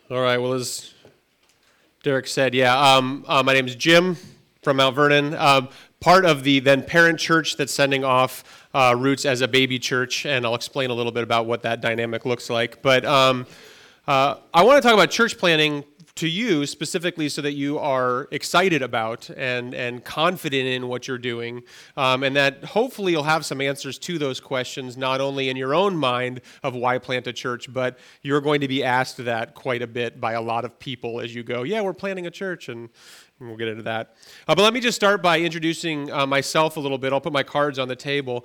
All right, well, as Derek said, my name is Jim from Mount Vernon, part of the then parent church that's sending off Roots as a baby church, and I'll explain a little bit about what that dynamic looks like. But I want to talk about church planting to you specifically so that you are excited about and confident in what you're doing, and that hopefully you'll have some answers to those questions, not only in your own mind of why plant a church, but you're going to be asked that quite a bit by a lot of people as you go, yeah, we're planting a church, and we'll get into that. But let me just start by introducing myself a little bit. I'll put my cards on the table.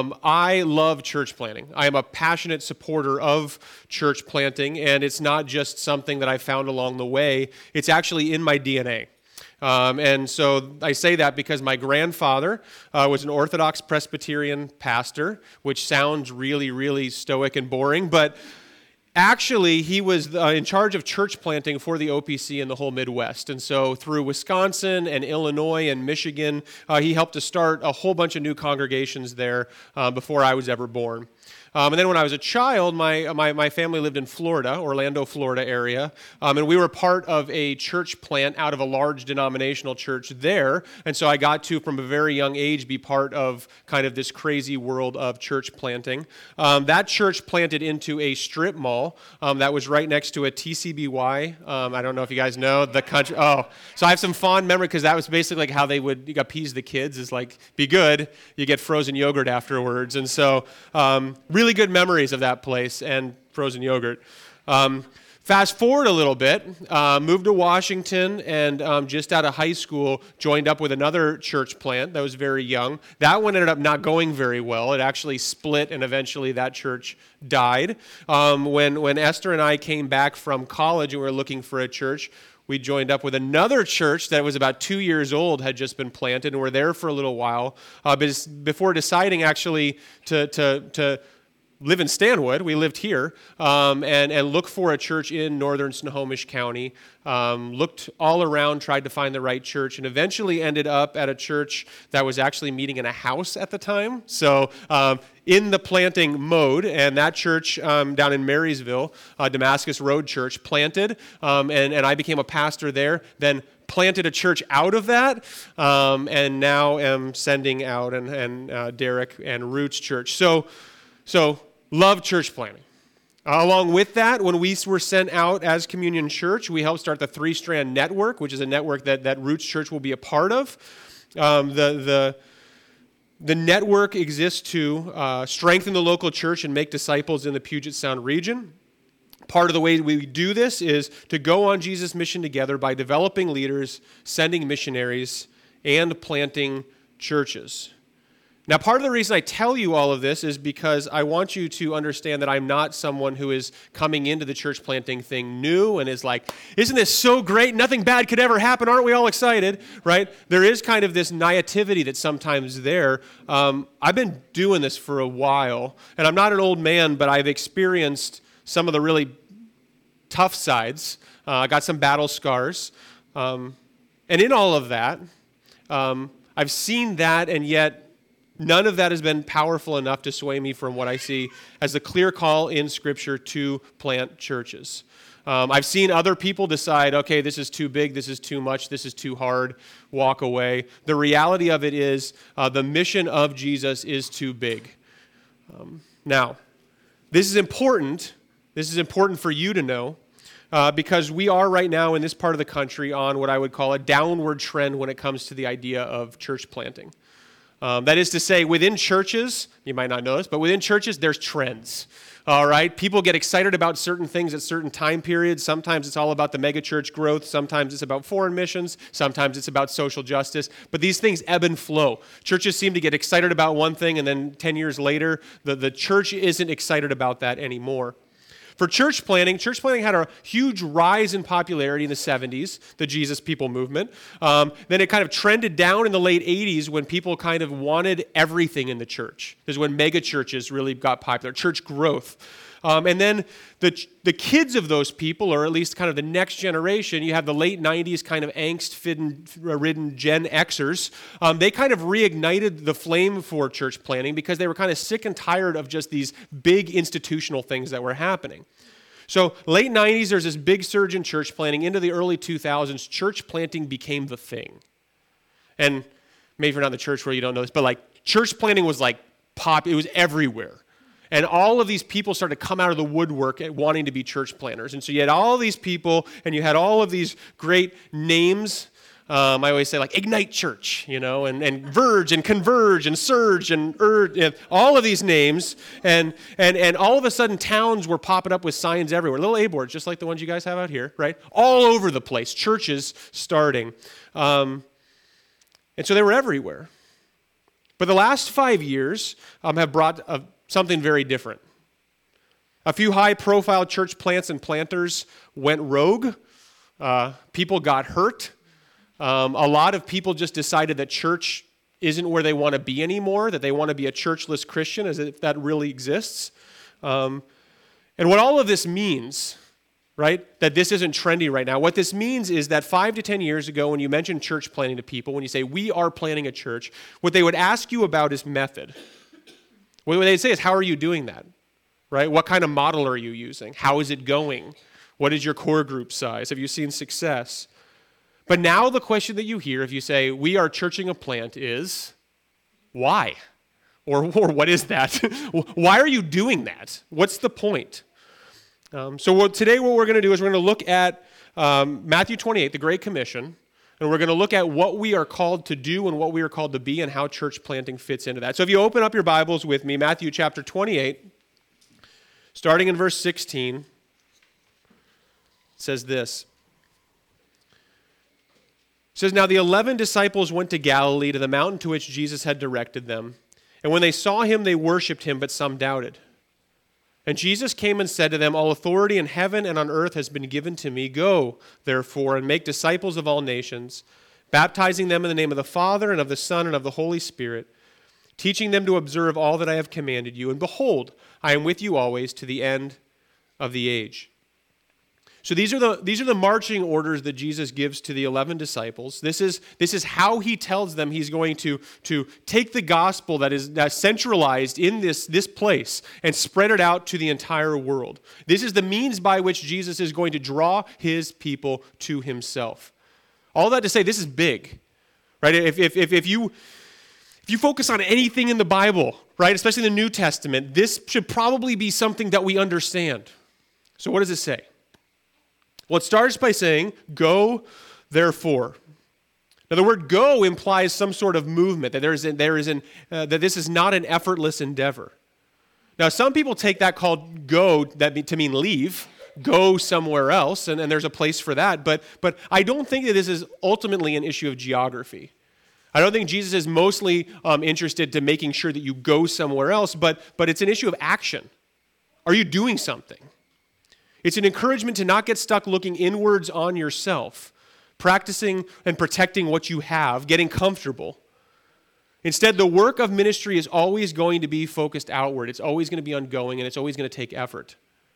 I love church planting. I am a passionate supporter of church planting, and it's not just something that I found along the way. It's actually in my DNA. And so I say that because my grandfather was an Orthodox Presbyterian pastor, which sounds really, really stoic and boring, but actually, he was in charge of church planting for the OPC in the whole Midwest. And so through Wisconsin and Illinois and Michigan, he helped to start a whole bunch of new congregations there before I was ever born. And then when I was a child, my family lived in Florida, Orlando, Florida area, and we were part of a church plant out of a large denominational church there, and so I got to, from a very young age, be part of kind of this crazy world of church planting. That church planted into a strip mall that was right next to a TCBY. I don't know if you guys know the country. Oh, so I have some fond memory because that was basically like how they would appease the kids, is like, be good, you get frozen yogurt afterwards, and so really good memories of that place and frozen yogurt. Fast forward a little bit, moved to Washington, and just out of high school, joined up with another church plant that was very young. That one ended up not going very well. It actually split, and eventually that church died. When Esther and I came back from college and we were looking for a church, we joined up with another church that was about 2 years old, had just been planted, and we're there for a little while. Before deciding actually to live in Stanwood, we lived here, and look for a church in northern Snohomish County. Looked all around, tried to find the right church, and eventually ended up at a church that was actually meeting in a house at the time. So in the planting mode, and that church down in Marysville, Damascus Road Church, planted, and I became a pastor there, then planted a church out of that, and now am sending out and Derek and Roots Church. So love church planting. Along with that, when we were sent out as Communion Church, we helped start the Three Strand Network, which is a network that Roots Church will be a part of. The network exists to strengthen the local church and make disciples in the Puget Sound region. Part of the way we do this is to go on Jesus' mission together by developing leaders, sending missionaries, and planting churches. Now, part of the reason I tell you all of this is because I want you to understand that I'm not someone who is coming into the church planting thing new and is like, isn't this so great? Nothing bad could ever happen. Aren't we all excited? Right? There is kind of this naivety that's sometimes there. I've been doing this for a while, and I'm not an old man, but I've experienced some of the really tough sides. I got some battle scars. And in all of that, I've seen that, and yet none of that has been powerful enough to sway me from what I see as the clear call in Scripture to plant churches. I've seen other people decide, okay, this is too big, this is too much, this is too hard, walk away. The reality of it is the mission of Jesus is too big. Now, this is important. This is important for you to know because we are right now in this part of the country on what I would call a downward trend when it comes to the idea of church planting. That is to say, within churches, you might not know this, but within churches, there's trends. All right? People get excited about certain things at certain time periods. Sometimes it's all about the megachurch growth. Sometimes it's about foreign missions. Sometimes it's about social justice. But these things ebb and flow. Churches seem to get excited about one thing, and then 10 years later, the church isn't excited about that anymore. For church planting had a huge rise in popularity in the 70s, the Jesus People movement. Then it kind of trended down in the late 80s when people kind of wanted everything in the church. This is when mega churches really got popular, church growth. And then the kids of those people, or at least kind of the next generation, you have the late 90s kind of angst-ridden Gen Xers. They kind of reignited the flame for church planting because they were kind of sick and tired of just these big institutional things that were happening. So late 90s, there's this big surge in church planting. Into the early 2000s, church planting became the thing. And maybe you're not in the church where you don't know this, but like church planting was like it was everywhere. And all of these people started to come out of the woodwork at wanting to be church planters. And so you had all these people, and you had all of these great names. I always say like Ignite Church, and Verge and Converge and Surge and Urge, and all of these names. And all of a sudden towns were popping up with signs everywhere. Little A-boards, just like the ones you guys have out here, right? All over the place, churches starting. And so they were everywhere. But the last 5 years have brought something very different. A few high-profile church plants and planters went rogue. People got hurt. A lot of people just decided that church isn't where they want to be anymore, that they want to be a churchless Christian, as if that really exists. And what all of this means, right, that this isn't trendy right now, what this means is that 5 to 10 years ago, when you mention church planting to people, when you say, we are planting a church, what they would ask you about is method. What they'd say is, how are you doing that, right? What kind of model are you using? How is it going? What is your core group size? Have you seen success? But now the question that you hear if you say, we are churching a plant is, why? Or what is that? Why are you doing that? What's the point? Today what we're going to do is we're going to look at Matthew 28, the Great Commission, and we're going to look at what we are called to do and what we are called to be and how church planting fits into that. So if you open up your Bibles with me, Matthew chapter 28, starting in verse 16, it says this. It says, now the 11 disciples went to Galilee, to the mountain to which Jesus had directed them. And when they saw him, they worshipped him, but some doubted. And Jesus came and said to them, all authority in heaven and on earth has been given to me. Go, therefore, and make disciples of all nations, baptizing them in the name of the Father and of the Son and of the Holy Spirit, teaching them to observe all that I have commanded you. And behold, I am with you always to the end of the age. So these are the marching orders that Jesus gives to the 11 disciples. This is how he tells them he's going to take the gospel that's centralized in this place and spread it out to the entire world. This is the means by which Jesus is going to draw his people to himself. All that to say, this is big, right? If you focus on anything in the Bible, right, especially the New Testament, this should probably be something that we understand. So what does it say? Well, it starts by saying, go, therefore. Now, the word go implies some sort of movement, that this is not an effortless endeavor. Now, some people take that called go to mean leave, go somewhere else, and there's a place for that. But I don't think that this is ultimately an issue of geography. I don't think Jesus is mostly interested to making sure that you go somewhere else, but it's an issue of action. Are you doing something? It's an encouragement to not get stuck looking inwards on yourself, practicing and protecting what you have, getting comfortable. Instead, the work of ministry is always going to be focused outward. It's always going to be ongoing, and it's always going to take effort.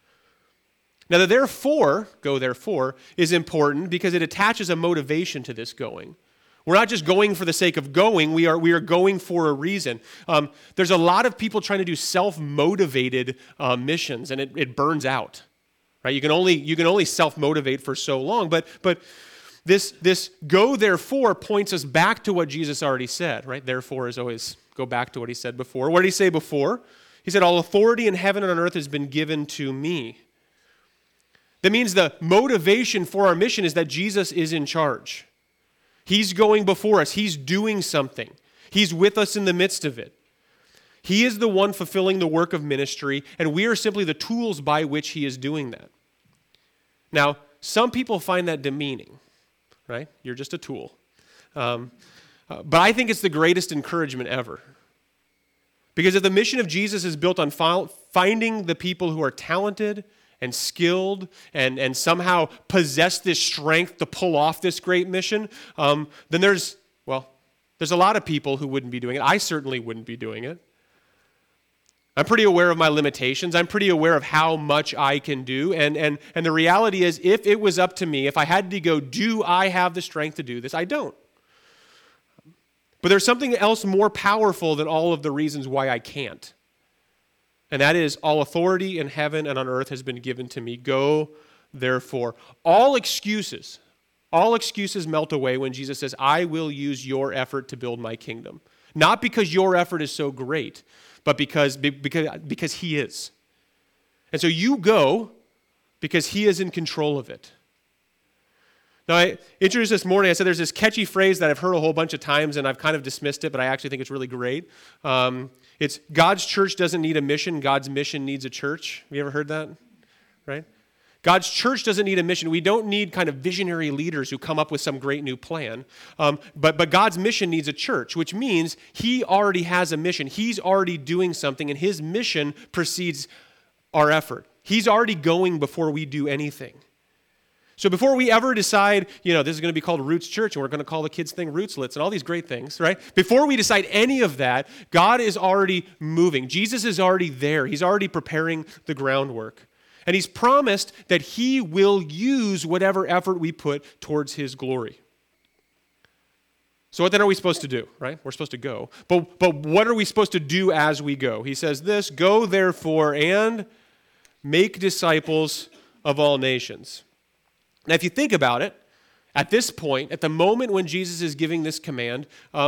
Now, the therefore, go therefore, is important because it attaches a motivation to this going. We're not just going for the sake of going, we are going for a reason. There's a lot of people trying to do self-motivated missions, and it burns out. Right? You can only self-motivate for so long, but this go therefore points us back to what Jesus already said, right? Therefore is always go back to what he said before. What did he say before? He said, all authority in heaven and on earth has been given to me. That means the motivation for our mission is that Jesus is in charge. He's going before us. He's doing something. He's with us in the midst of it. He is the one fulfilling the work of ministry, and we are simply the tools by which he is doing that. Now, some people find that demeaning, right? You're just a tool. But I think it's the greatest encouragement ever. Because if the mission of Jesus is built on finding the people who are talented and skilled and somehow possess this strength to pull off this great mission, then there's a lot of people who wouldn't be doing it. I certainly wouldn't be doing it. I'm pretty aware of my limitations. I'm pretty aware of how much I can do. And the reality is, if it was up to me, if I had to go, do I have the strength to do this? I don't. But there's something else more powerful than all of the reasons why I can't. And that is, all authority in heaven and on earth has been given to me. Go, therefore. All excuses melt away when Jesus says, I will use your effort to build my kingdom. Not because your effort is so great, but because he is. And so you go because he is in control of it. Now, I introduced this morning, I said there's this catchy phrase that I've heard a whole bunch of times, and I've kind of dismissed it, but I actually think it's really great. It's God's church doesn't need a mission, God's mission needs a church. Have you ever heard that? Right? God's church doesn't need a mission. We don't need kind of visionary leaders who come up with some great new plan. But God's mission needs a church, which means he already has a mission. He's already doing something, and his mission precedes our effort. He's already going before we do anything. So before we ever decide, this is going to be called Roots Church, and we're going to call the kids thing Rootslets, and all these great things, right? Before we decide any of that, God is already moving. Jesus is already there. He's already preparing the groundwork. And he's promised that he will use whatever effort we put towards his glory. So what then are we supposed to do, right? We're supposed to go. But what are we supposed to do as we go? He says this, go therefore and make disciples of all nations. Now, if you think about it, at this point, at the moment when Jesus is giving this command,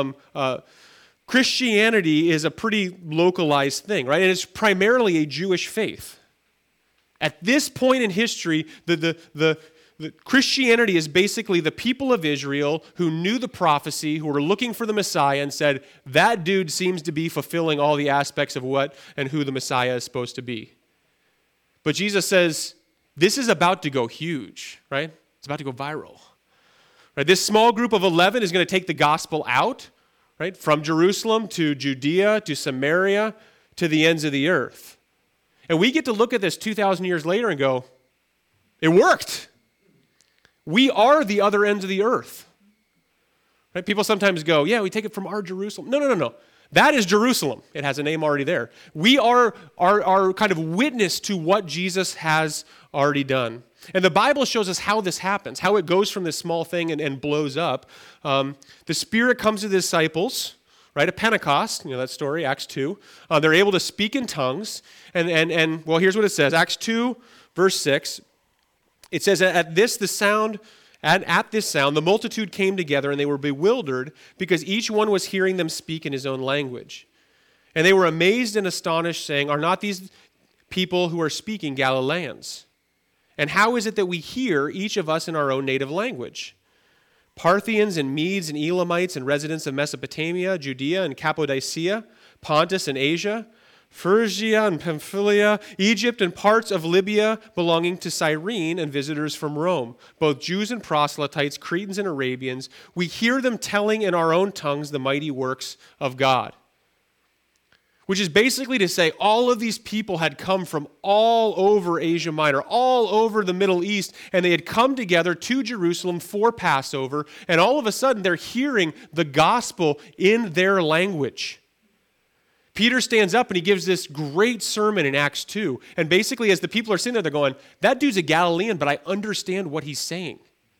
Christianity is a pretty localized thing, right? And it's primarily a Jewish faith. At this point in history, the Christianity is basically the people of Israel who knew the prophecy, who were looking for the Messiah and said, that dude seems to be fulfilling all the aspects of what and who the Messiah is supposed to be. But Jesus says, this is about to go huge, right? It's about to go viral. Right? This small group of 11 is going to take the gospel out, right? From Jerusalem to Judea to Samaria to the ends of the earth. And we get to look at this 2,000 years later and go, it worked. We are the other ends of the earth. Right? People sometimes go, yeah, we take it from our Jerusalem. No. That is Jerusalem. It has a name already there. We are kind of witness to what Jesus has already done. And the Bible shows us how this happens, how it goes from this small thing and blows up. The Spirit comes to the disciples, right, at Pentecost, that story, Acts 2. They're able to speak in tongues. And here's what it says. Acts 2, verse 6. It says, at this sound, the multitude came together, and they were bewildered because each one was hearing them speak in his own language. And they were amazed and astonished, saying, are not these people who are speaking Galileans? And how is it that we hear, each of us in our own native language? Parthians and Medes and Elamites and residents of Mesopotamia, Judea and Cappadocia, Pontus and Asia, Phrygia and Pamphylia, Egypt and parts of Libya belonging to Cyrene, and visitors from Rome, both Jews and proselytes, Cretans and Arabians, we hear them telling in our own tongues the mighty works of God. Which is basically to say all of these people had come from all over Asia Minor, all over the Middle East, and they had come together to Jerusalem for Passover, and all of a sudden they're hearing the gospel in their language. Peter stands up and he gives this great sermon in Acts 2. And basically, as the people are sitting there, they're going, that dude's a Galilean, but I understand what he's saying.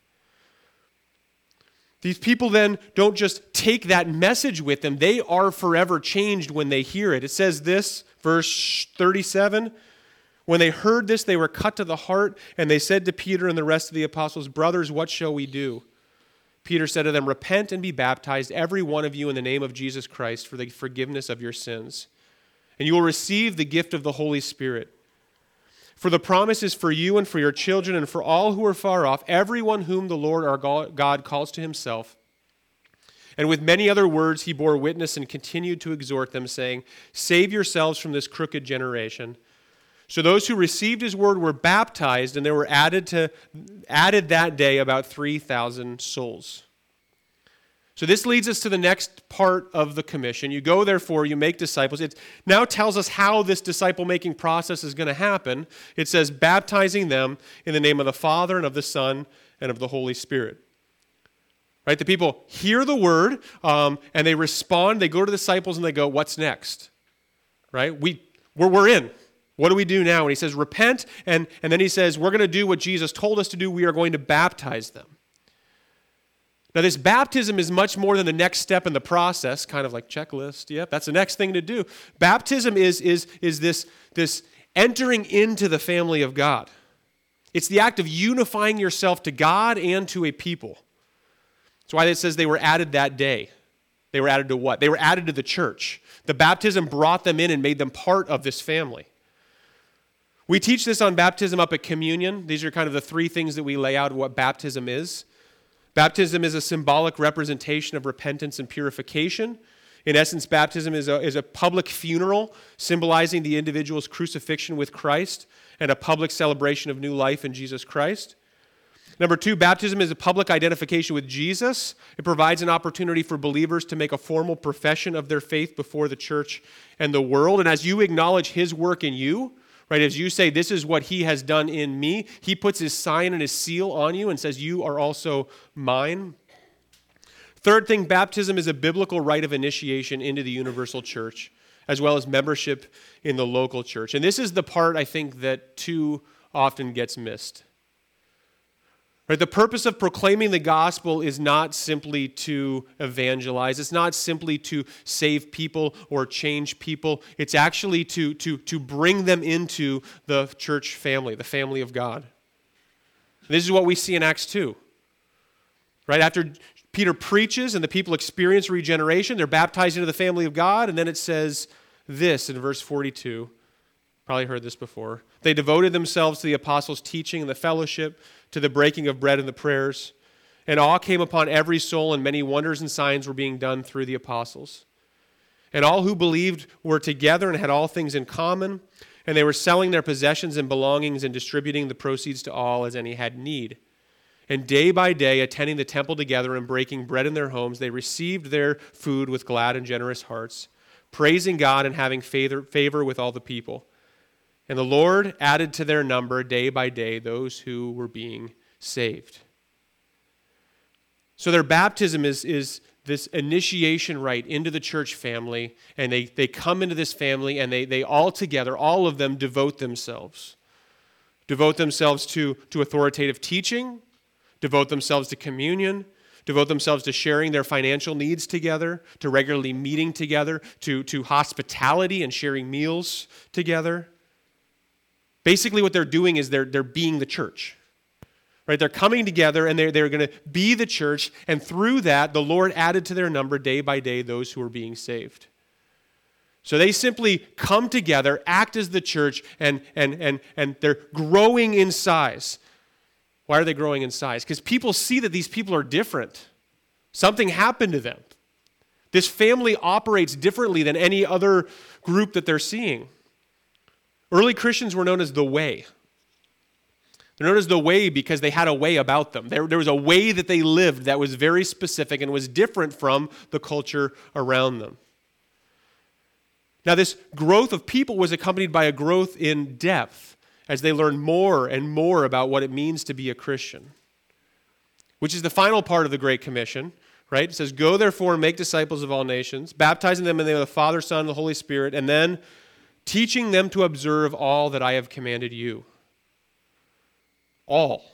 These people then don't just take that message with them. They are forever changed when they hear it. It says this, verse 37, when they heard this, they were cut to the heart, and they said to Peter and the rest of the apostles, brothers, what shall we do? Peter said to them, repent and be baptized, every one of you, in the name of Jesus Christ for the forgiveness of your sins. And you will receive the gift of the Holy Spirit. For the promise is for you and for your children and for all who are far off, everyone whom the Lord our God calls to himself. And with many other words he bore witness and continued to exhort them, saying, save yourselves from this crooked generation. So those who received his word were baptized, and there were added that day about 3,000 souls. So this leads us to the next part of the commission. You go, therefore, you make disciples. It now tells us how this disciple-making process is going to happen. It says, baptizing them in the name of the Father and of the Son and of the Holy Spirit. Right? The people hear the word, and they respond. They go to the disciples, and they go, what's next? Right? We're in. What do we do now? And he says, repent, and then he says, we're going to do what Jesus told us to do. We are going to baptize them. Now, this baptism is much more than the next step in the process, kind of like checklist. Yep, that's the next thing to do. Baptism is this entering into the family of God. It's the act of unifying yourself to God and to a people. That's why it says they were added that day. They were added to what? They were added to the church. The baptism brought them in and made them part of this family. We teach this on baptism up at communion. These are kind of the three things that we lay out of what baptism is. Baptism is a symbolic representation of repentance and purification. In essence, baptism is a public funeral symbolizing the individual's crucifixion with Christ and a public celebration of new life in Jesus Christ. Number two, baptism is a public identification with Jesus. It provides an opportunity for believers to make a formal profession of their faith before the church and the world. And as you acknowledge his work in you, right, as you say, this is what he has done in me, he puts his sign and his seal on you and says, you are also mine. Third thing, baptism is a biblical rite of initiation into the universal church, as well as membership in the local church. And this is the part, I think, that too often gets missed. Right, the purpose of proclaiming the gospel is not simply to evangelize. It's not simply to save people or change people. It's actually to bring them into the church family, the family of God. This is what we see in Acts 2. Right, after Peter preaches and the people experience regeneration, they're baptized into the family of God, and then it says this in verse 42. Probably heard this before. They devoted themselves to the apostles' teaching and the fellowship, to the breaking of bread and the prayers. And awe came upon every soul, and many wonders and signs were being done through the apostles. And all who believed were together and had all things in common, and they were selling their possessions and belongings and distributing the proceeds to all as any had need. And day by day, attending the temple together and breaking bread in their homes, they received their food with glad and generous hearts, praising God and having favor with all the people. And the Lord added to their number day by day those who were being saved. So their baptism is this initiation rite into the church family, and they come into this family, and they all together, all of them, devote themselves. Devote themselves to authoritative teaching, devote themselves to communion, devote themselves to sharing their financial needs together, to regularly meeting together, to hospitality and sharing meals together. Basically what they're doing is they're being the church. Right? They're coming together and they're going to be the church, and through that the Lord added to their number day by day those who were being saved. So they simply come together, act as the church, and they're growing in size. Why are they growing in size? Because people see that these people are different. Something happened to them. This family operates differently than any other group that they're seeing. Early Christians were known as the Way. They're known as the Way because they had a way about them. There was a way that they lived that was very specific and was different from the culture around them. Now, this growth of people was accompanied by a growth in depth as they learned more and more about what it means to be a Christian, which is the final part of the Great Commission, right? It says, "Go therefore and make disciples of all nations, baptizing them in the name of the Father, Son, and the Holy Spirit, and then teaching them to observe all that I have commanded you." All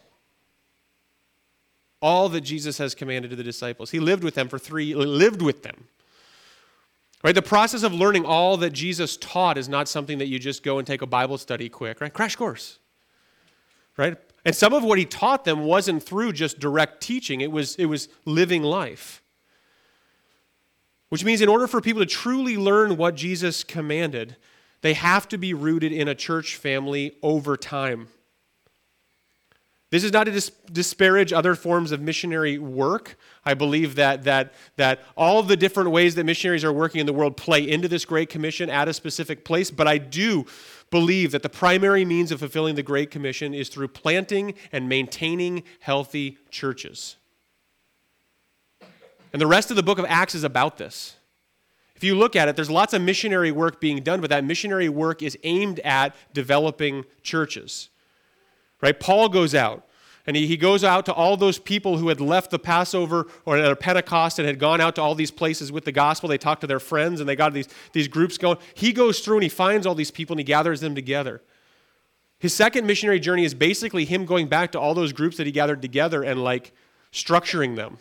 that Jesus has commanded to the disciples. He lived with them lived with them. Right? The process of learning all that Jesus taught is not something that you just go and take a Bible study quick, right? Crash course. Right? And some of what he taught them wasn't through just direct teaching. It was living life. Which means in order for people to truly learn what Jesus commanded, they have to be rooted in a church family over time. This is not to disparage other forms of missionary work. I believe that all of the different ways that missionaries are working in the world play into this Great Commission at a specific place, but I do believe that the primary means of fulfilling the Great Commission is through planting and maintaining healthy churches. And the rest of the book of Acts is about this. If you look at it, there's lots of missionary work being done, but that missionary work is aimed at developing churches. Right? Paul goes out, and he goes out to all those people who had left the Passover or at Pentecost and had gone out to all these places with the gospel. They talked to their friends, and they got these groups going. He goes through and he finds all these people and he gathers them together. His second missionary journey is basically him going back to all those groups that he gathered together and like structuring them,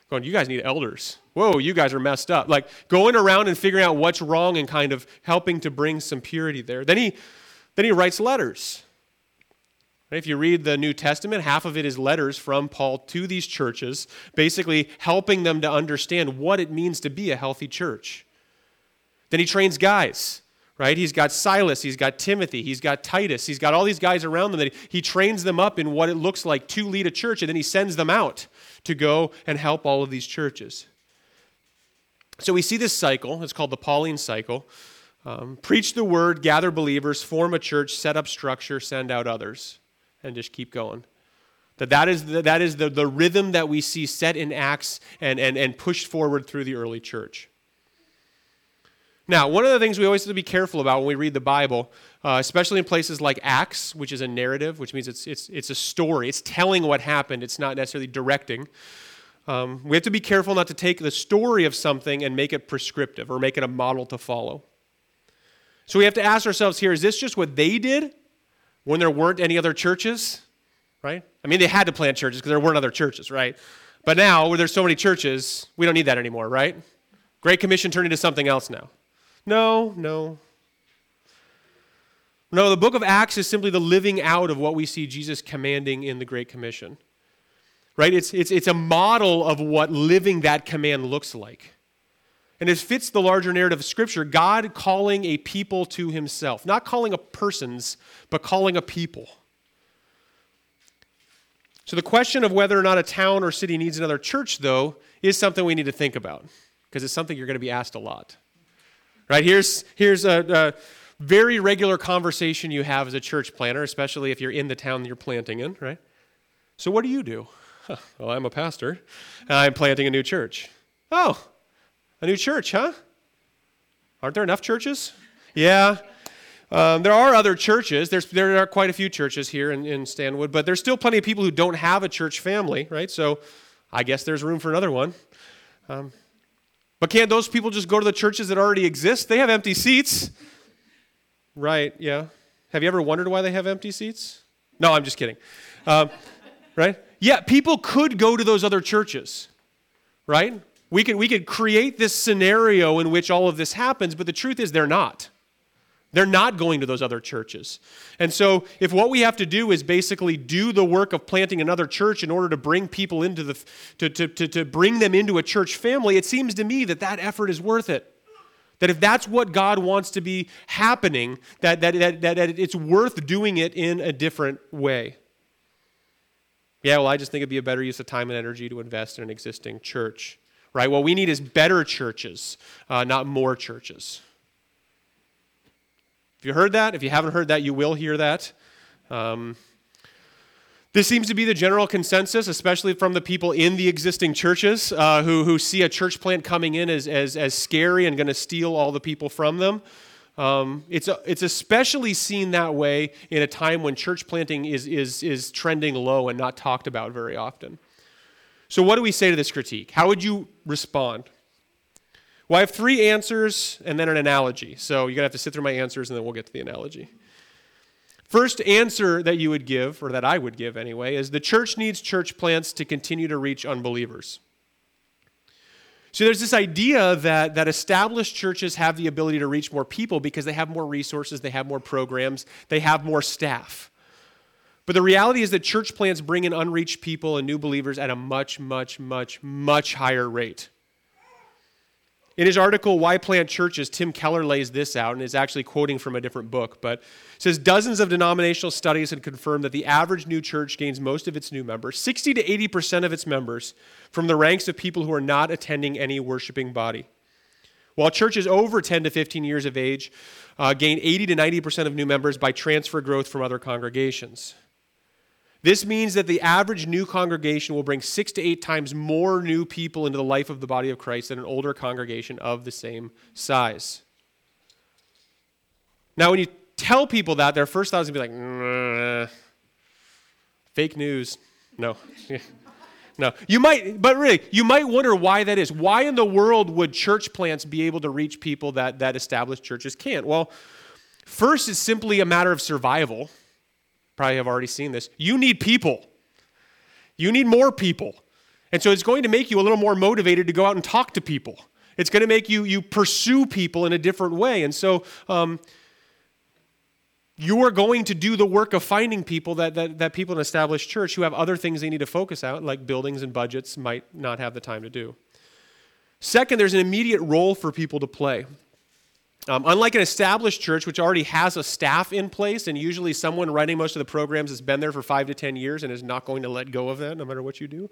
going, you guys need elders. Whoa, you guys are messed up. Like going around and figuring out what's wrong and kind of helping to bring some purity there. Then he writes letters. If you read the New Testament, half of it is letters from Paul to these churches, basically helping them to understand what it means to be a healthy church. Then he trains guys, right? He's got Silas, he's got Timothy, he's got Titus, he's got all these guys around them that he trains them up in what it looks like to lead a church, and then he sends them out to go and help all of these churches. So we see this cycle. It's called the Pauline cycle. Preach the word, gather believers, form a church, set up structure, send out others, and just keep going. That is the rhythm that we see set in Acts and pushed forward through the early church. Now, one of the things we always have to be careful about when we read the Bible, especially in places like Acts, which is a narrative, which means it's a story. It's telling what happened. It's not necessarily directing. We have to be careful not to take the story of something and make it prescriptive or make it a model to follow. So we have to ask ourselves here, is this just what they did when there weren't any other churches, right? I mean, they had to plant churches because there weren't other churches, right? But now, where there's so many churches, we don't need that anymore, right? Great Commission turned into something else now. No, the book of Acts is simply the living out of what we see Jesus commanding in the Great Commission. Right? It's a model of what living that command looks like. And it fits the larger narrative of Scripture, God calling a people to himself. Not calling a persons, but calling a people. So the question of whether or not a town or city needs another church, though, is something we need to think about, because it's something you're going to be asked a lot. Right? Here's a very regular conversation you have as a church planter, especially if you're in the town that you're planting in, right? So what do you do? Well, I'm a pastor, and I'm planting a new church. Oh, a new church, huh? Aren't there enough churches? Yeah. There are other churches. There are quite a few churches here in Stanwood, but there's still plenty of people who don't have a church family, right? So I guess there's room for another one. But can't those people just go to the churches that already exist? They have empty seats. Right, yeah. Have you ever wondered why they have empty seats? No, I'm just kidding. Right? Yeah, people could go to those other churches, right? We could create this scenario in which all of this happens, but the truth is they're not. They're not going to those other churches. And so if what we have to do is basically do the work of planting another church in order to bring people into to bring them into a church family, it seems to me that effort is worth it. That if that's what God wants to be happening, that it's worth doing it in a different way. Yeah, well, I just think it'd be a better use of time and energy to invest in an existing church. Right? What we need is better churches, not more churches. If you heard that, if you haven't heard that, you will hear that. This seems to be the general consensus, especially from the people in the existing churches who see a church plant coming in as scary and going to steal all the people from them. It's especially seen that way in a time when church planting is trending low and not talked about very often. So what do we say to this critique? How would you respond? Well, I have 3 answers and then an analogy. So you're going to have to sit through my answers and then we'll get to the analogy. First answer that you would give, or that I would give anyway, is the church needs church plants to continue to reach unbelievers. So there's this idea that established churches have the ability to reach more people because they have more resources, they have more programs, they have more staff. But the reality is that church plants bring in unreached people and new believers at a much, much, much, much higher rate. In his article, Why Plant Churches, Tim Keller lays this out, and is actually quoting from a different book, but says dozens of denominational studies have confirmed that the average new church gains most of its new members, 60 to 80% of its members, from the ranks of people who are not attending any worshiping body. While churches over 10 to 15 years of age gain 80 to 90% of new members by transfer growth from other congregations. This means that the average new congregation will bring 6 to 8 times more new people into the life of the body of Christ than an older congregation of the same size. Now, when you tell people that, their first thought is going to be like, fake news. No. No. You might wonder why that is. Why in the world would church plants be able to reach people that established churches can't? Well, first, it's simply a matter of survival. Probably have already seen this. You need people. You need more people. And so it's going to make you a little more motivated to go out and talk to people. It's going to make you pursue people in a different way. And so you are going to do the work of finding people that people in an established church who have other things they need to focus on, like buildings and budgets, might not have the time to do. Second, there's an immediate role for people to play. Unlike an established church, which already has a staff in place, and usually someone running most of the programs has been there for 5 to 10 years and is not going to let go of that no matter what you do,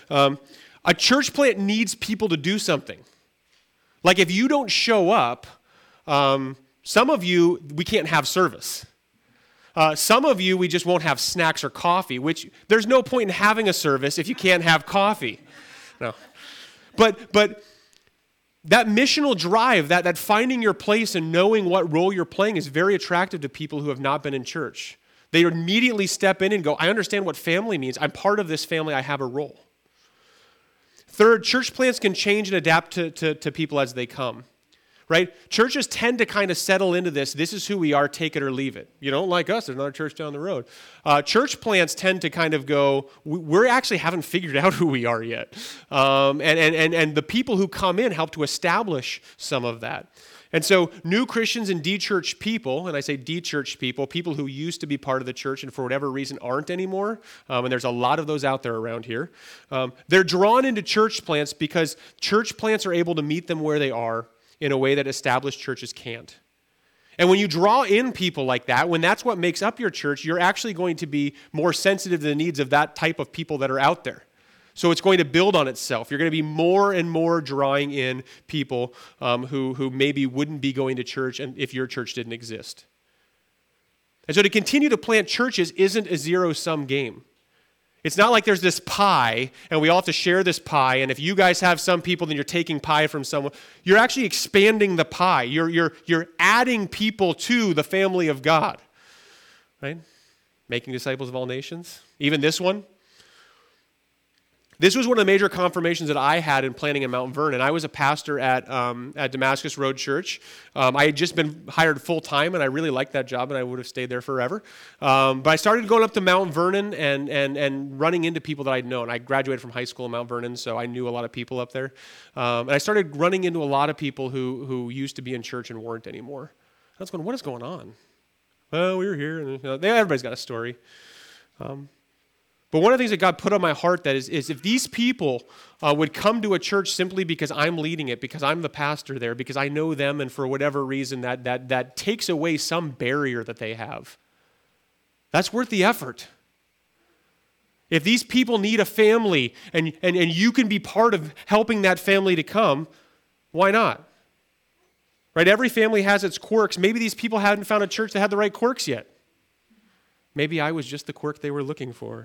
a church plant needs people to do something. Like if you don't show up, some of you, we can't have service. Some of you, we just won't have snacks or coffee, which there's no point in having a service if you can't have coffee. No. But that missional drive, that finding your place and knowing what role you're playing is very attractive to people who have not been in church. They immediately step in and go, I understand what family means. I'm part of this family. I have a role. Third, church plants can change and adapt to people as they come. Right? Churches tend to kind of settle into this. This is who we are, take it or leave it. You don't like us, there's another church down the road. Church plants tend to kind of go, we actually haven't figured out who we are yet. And the people who come in help to establish some of that. And so new Christians and de-churched people, and I say de-churched people, people who used to be part of the church and for whatever reason aren't anymore, and there's a lot of those out there around here, they're drawn into church plants because church plants are able to meet them where they are in a way that established churches can't. And when you draw in people like that, when that's what makes up your church, you're actually going to be more sensitive to the needs of that type of people that are out there. So it's going to build on itself. You're going to be more and more drawing in people who maybe wouldn't be going to church and if your church didn't exist. And so to continue to plant churches isn't a zero-sum game. It's not like there's this pie, and we all have to share this pie, and if you guys have some people, then you're taking pie from someone. You're actually expanding the pie. You're adding people to the family of God, right? Making disciples of all nations. Even this one. This was one of the major confirmations that I had in planning in Mount Vernon. I was a pastor at Damascus Road Church. I had just been hired full-time, and I really liked that job, and I would have stayed there forever. But I started going up to Mount Vernon and running into people that I'd known. I graduated from high school in Mount Vernon, so I knew a lot of people up there. And I started running into a lot of people who used to be in church and weren't anymore. I was going, what is going on? Well, we were here, and everybody's got a story. But one of the things that God put on my heart that is if these people would come to a church simply because I'm leading it, because I'm the pastor there, because I know them, and for whatever reason that takes away some barrier that they have, that's worth the effort. If these people need a family and you can be part of helping that family to come, why not? Right? Every family has its quirks. Maybe these people hadn't found a church that had the right quirks yet. Maybe I was just the quirk they were looking for.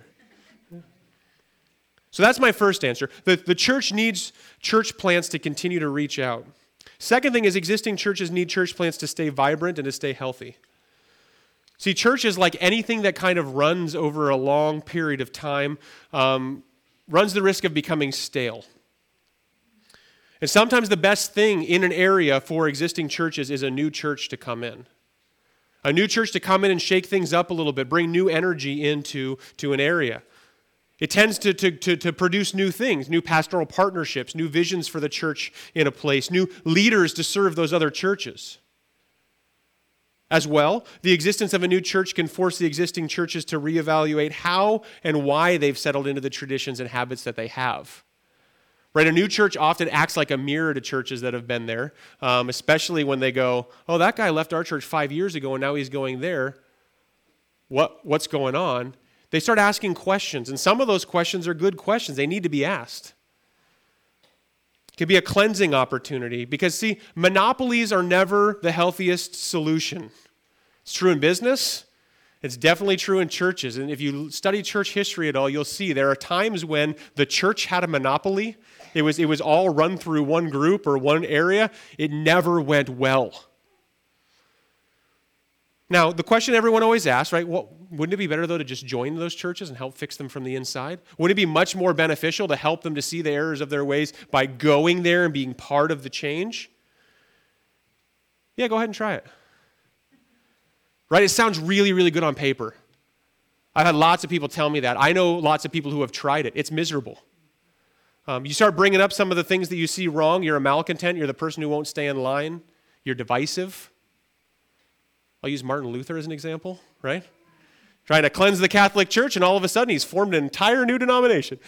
So that's my first answer. The church needs church plants to continue to reach out. Second thing is existing churches need church plants to stay vibrant and to stay healthy. See, churches, like anything that kind of runs over a long period of time, runs the risk of becoming stale. And sometimes the best thing in an area for existing churches is a new church to come in. A new church to come in and shake things up a little bit, bring new energy into an area. It tends to produce new things, new pastoral partnerships, new visions for the church in a place, new leaders to serve those other churches. As well, the existence of a new church can force the existing churches to reevaluate how and why they've settled into the traditions and habits that they have. Right? A new church often acts like a mirror to churches that have been there, especially when they go, oh, that guy left our church 5 years ago and now he's going there. What's going on? They start asking questions, and some of those questions are good questions. They need to be asked. It could be a cleansing opportunity because, see, monopolies are never the healthiest solution. It's true in business. It's definitely true in churches. And if you study church history at all, you'll see there are times when the church had a monopoly. It was all run through one group or one area. It never went well. Now, the question everyone always asks, right, wouldn't it be better, though, to just join those churches and help fix them from the inside? Wouldn't it be much more beneficial to help them to see the errors of their ways by going there and being part of the change? Yeah, go ahead and try it. Right? It sounds really, really good on paper. I've had lots of people tell me that. I know lots of people who have tried it. It's miserable. You start bringing up some of the things that you see wrong. You're a malcontent. You're the person who won't stay in line. You're divisive. I'll use Martin Luther as an example, right? Trying to cleanse the Catholic Church, and all of a sudden he's formed an entire new denomination.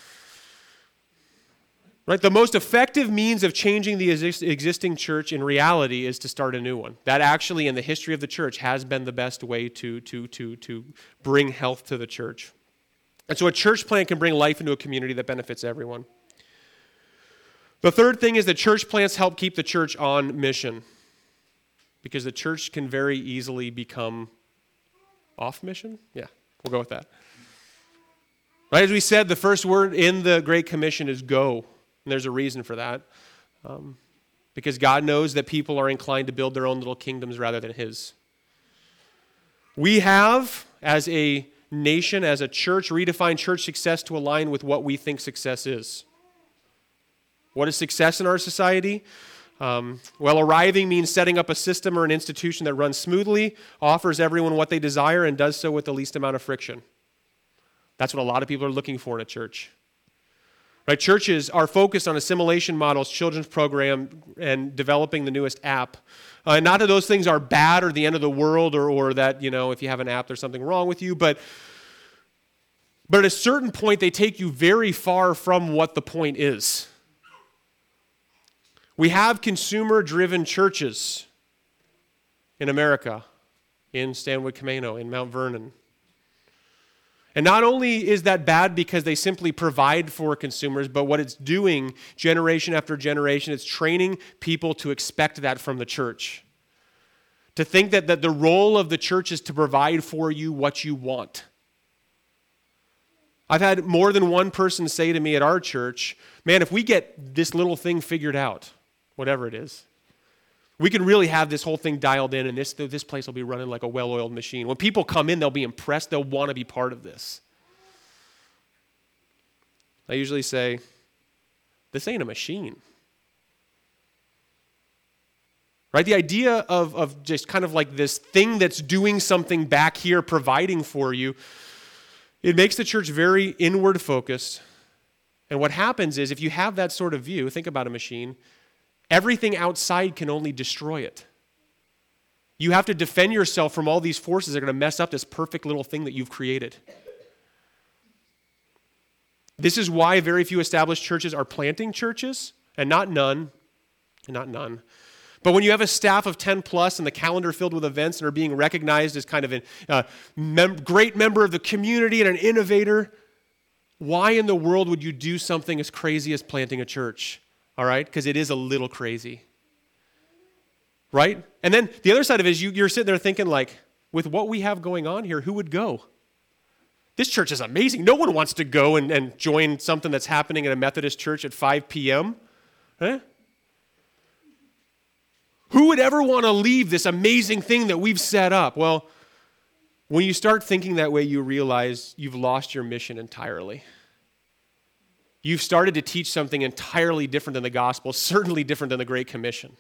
Right? The most effective means of changing the existing church in reality is to start a new one. That actually, in the history of the church, has been the best way to bring health to the church. And so a church plant can bring life into a community that benefits everyone. The third thing is that church plants help keep the church on mission, because the church can very easily become off mission. Yeah, we'll go with that. Right, as we said, the first word in the Great Commission is go, and there's a reason for that, because God knows that people are inclined to build their own little kingdoms rather than His. We have, as a nation, as a church, redefine church success to align with what we think success is. What is success in our society? Arriving means setting up a system or an institution that runs smoothly, offers everyone what they desire, and does so with the least amount of friction. That's what a lot of people are looking for in a church. Right? Churches are focused on assimilation models, children's program, and developing the newest app. Not that those things are bad or the end of the world, or that, if you have an app, there's something wrong with you. But at a certain point, they take you very far from what the point is. We have consumer-driven churches in America, in Stanwood Camano, in Mount Vernon. And not only is that bad because they simply provide for consumers, but what it's doing generation after generation, it's training people to expect that from the church. To think that the role of the church is to provide for you what you want. I've had more than one person say to me at our church, man, if we get this little thing figured out, whatever it is, we can really have this whole thing dialed in, and this place will be running like a well-oiled machine. When people come in, they'll be impressed. They'll want to be part of this. I usually say, this ain't a machine. Right? The idea of just kind of like this thing that's doing something back here, providing for you, it makes the church very inward focused. And what happens is, if you have that sort of view, think about a machine, everything outside can only destroy it. You have to defend yourself from all these forces that are going to mess up this perfect little thing that you've created. This is why very few established churches are planting churches, and not none. But when you have a staff of 10 plus and the calendar filled with events and are being recognized as kind of a great member of the community and an innovator, why in the world would you do something as crazy as planting a church? All right? Because it is a little crazy. Right? And then the other side of it is you're sitting there thinking, like, with what we have going on here, who would go? This church is amazing. No one wants to go and join something that's happening at a Methodist church at 5 p.m. Eh? Who would ever want to leave this amazing thing that we've set up? Well, when you start thinking that way, you realize you've lost your mission entirely. You've started to teach something entirely different than the gospel, certainly different than the Great Commission.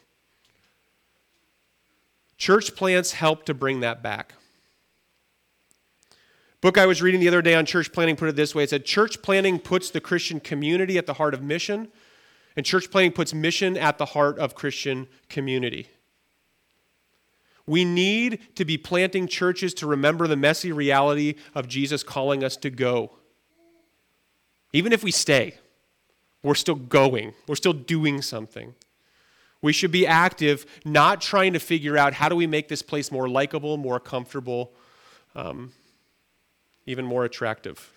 Church plants help to bring that back. Book I was reading the other day on church planting put it this way. It said, church planting puts the Christian community at the heart of mission, and church planting puts mission at the heart of Christian community. We need to be planting churches to remember the messy reality of Jesus calling us to go. Even if we stay, we're still going. We're still doing something. We should be active, not trying to figure out how do we make this place more likable, more comfortable, even more attractive.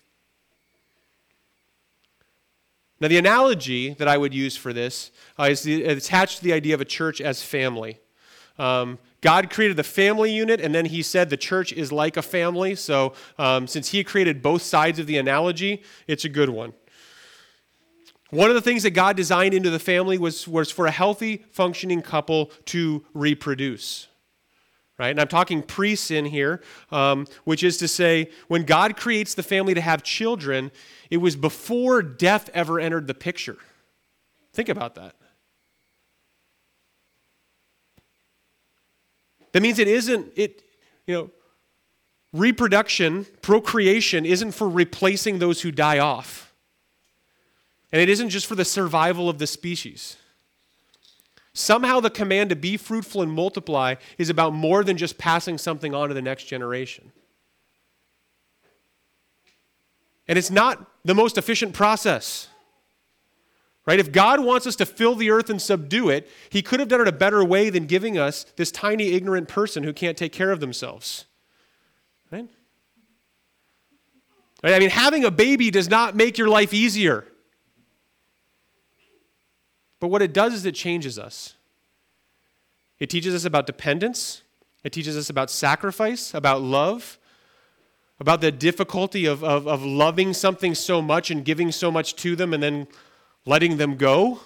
Now, the analogy that I would use for this is attached to the idea of a church as family. God created the family unit, and then he said the church is like a family. So since he created both sides of the analogy, it's a good one. One of the things that God designed into the family was for a healthy, functioning couple to reproduce. Right? And I'm talking pre-sin here, which is to say, when God creates the family to have children, it was before death ever entered the picture. Think about that. That means reproduction, procreation isn't for replacing those who die off. And it isn't just for the survival of the species. Somehow the command to be fruitful and multiply is about more than just passing something on to the next generation. And it's not the most efficient process. Right? If God wants us to fill the earth and subdue it, he could have done it a better way than giving us this tiny, ignorant person who can't take care of themselves. Right? I mean, having a baby does not make your life easier. But what it does is it changes us. It teaches us about dependence. It teaches us about sacrifice, about love, about the difficulty of loving something so much and giving so much to them and then letting them go.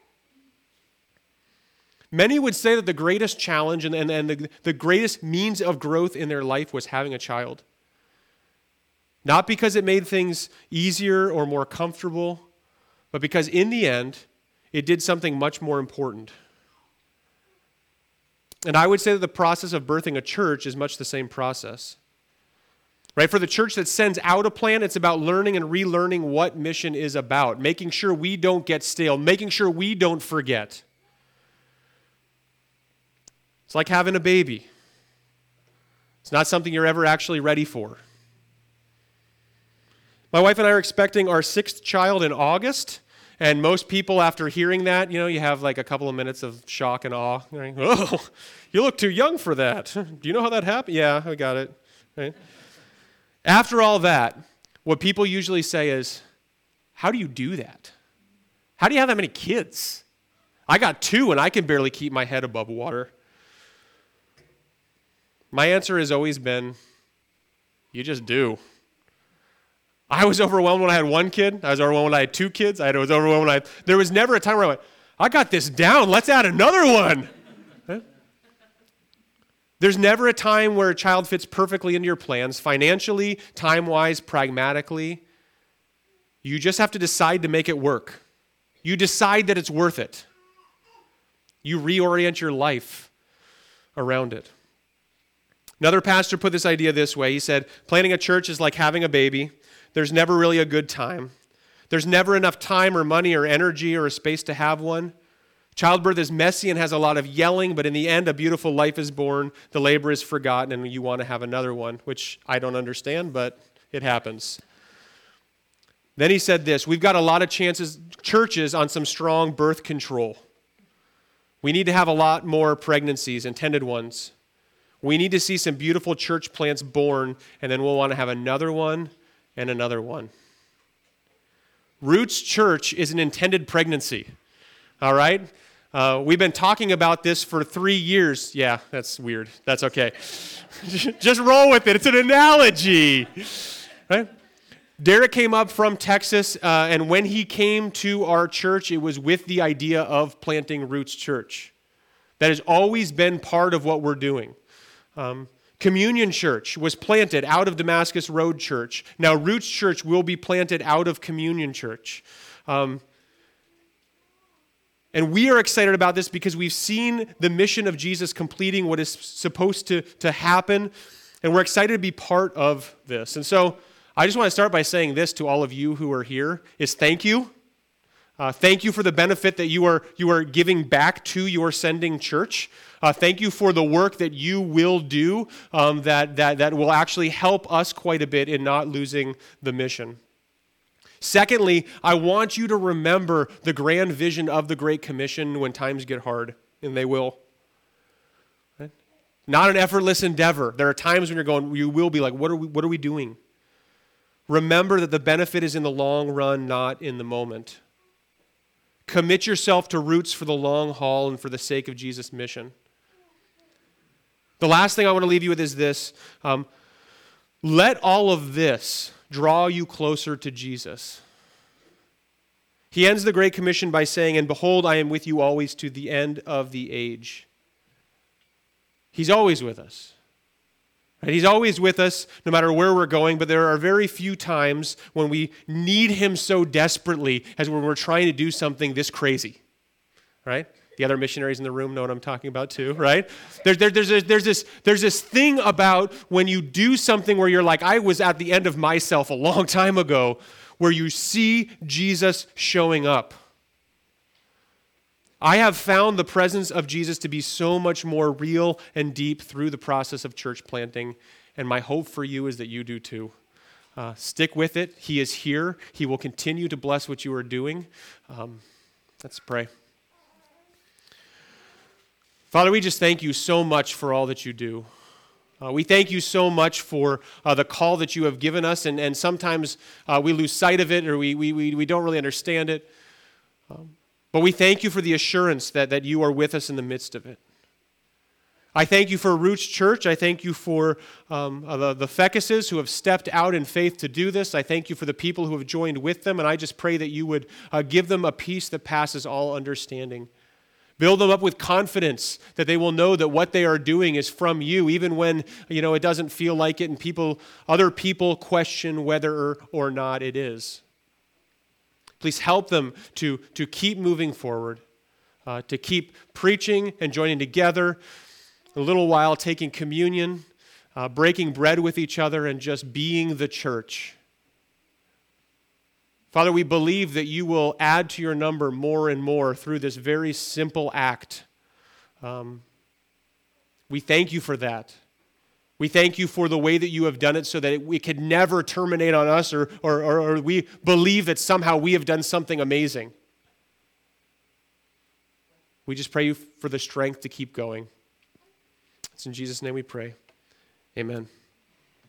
Many would say that the greatest challenge and the greatest means of growth in their life was having a child. Not because it made things easier or more comfortable, but because in the end, it did something much more important. And I would say that the process of birthing a church is much the same process. Right? For the church that sends out a plan, it's about learning and relearning what mission is about, making sure we don't get stale, making sure we don't forget. It's like having a baby. It's not something you're ever actually ready for. My wife and I are expecting our 6th child in August, and most people after hearing that, you have like a couple of minutes of shock and awe. You're like, oh, you look too young for that. Do you know how that happened? Yeah, I got it. Right? After all that, what people usually say is, how do you do that? How do you have that many kids? I got 2 and I can barely keep my head above water. My answer has always been, you just do. I was overwhelmed when I had 1 kid. I was overwhelmed when I had 2 kids. I was overwhelmed when there was never a time where I went, I got this down. Let's add another one. There's never a time where a child fits perfectly into your plans, financially, time-wise, pragmatically. You just have to decide to make it work. You decide that it's worth it. You reorient your life around it. Another pastor put this idea this way. He said, planning a church is like having a baby. There's never really a good time. There's never enough time or money or energy or a space to have one. Childbirth is messy and has a lot of yelling, but in the end, a beautiful life is born, the labor is forgotten, and you want to have another one, which I don't understand, but it happens. Then he said this, we've got a lot of churches on some strong birth control. We need to have a lot more pregnancies, intended ones. We need to see some beautiful church plants born, and then we'll want to have another one and another one. Roots Church is an intended pregnancy, all right? We've been talking about this for 3 years. Yeah, that's weird. That's okay. Just roll with it. It's an analogy, right? Derek came up from Texas, and when he came to our church, it was with the idea of planting Roots Church. That has always been part of what we're doing. Communion Church was planted out of Damascus Road Church. Now Roots Church will be planted out of Communion Church. And we are excited about this because we've seen the mission of Jesus completing what is supposed to happen, and we're excited to be part of this. And so I just want to start by saying this to all of you who are here, is thank you. Thank you for the benefit that you are giving back to your sending church. Thank you for the work that you will do that will actually help us quite a bit in not losing the mission. Secondly, I want you to remember the grand vision of the Great Commission when times get hard, and they will. Right? Not an effortless endeavor. There are times when you will be like, what are we doing? Remember that the benefit is in the long run, not in the moment. Commit yourself to Roots for the long haul and for the sake of Jesus' mission. The last thing I want to leave you with is this. Let all of this draw you closer to Jesus. He ends the Great Commission by saying, and behold, I am with you always to the end of the age. He's always with us. Right? He's always with us no matter where we're going, but there are very few times when we need him so desperately as when we're trying to do something this crazy. Right? The other missionaries in the room know what I'm talking about too, right? There's this thing about when you do something where you're like, I was at the end of myself a long time ago, where you see Jesus showing up. I have found the presence of Jesus to be so much more real and deep through the process of church planting, and my hope for you is that you do too. Stick with it. He is here. He will continue to bless what you are doing. Let's pray. Father, we just thank you so much for all that you do. We thank you so much for the call that you have given us, and sometimes we lose sight of it or we don't really understand it. But we thank you for the assurance that you are with us in the midst of it. I thank you for Roots Church. I thank you for the Feckuses who have stepped out in faith to do this. I thank you for the people who have joined with them, and I just pray that you would give them a peace that passes all understanding. Build them up with confidence that they will know that what they are doing is from you, even when it doesn't feel like it and other people question whether or not it is. Please help them to keep moving forward, to keep preaching and joining together, a little while taking communion, breaking bread with each other, and just being the church. Father, we believe that you will add to your number more and more through this very simple act. We thank you for that. We thank you for the way that you have done it so that we could never terminate on us or we believe that somehow we have done something amazing. We just pray you for the strength to keep going. It's in Jesus' name we pray. Amen.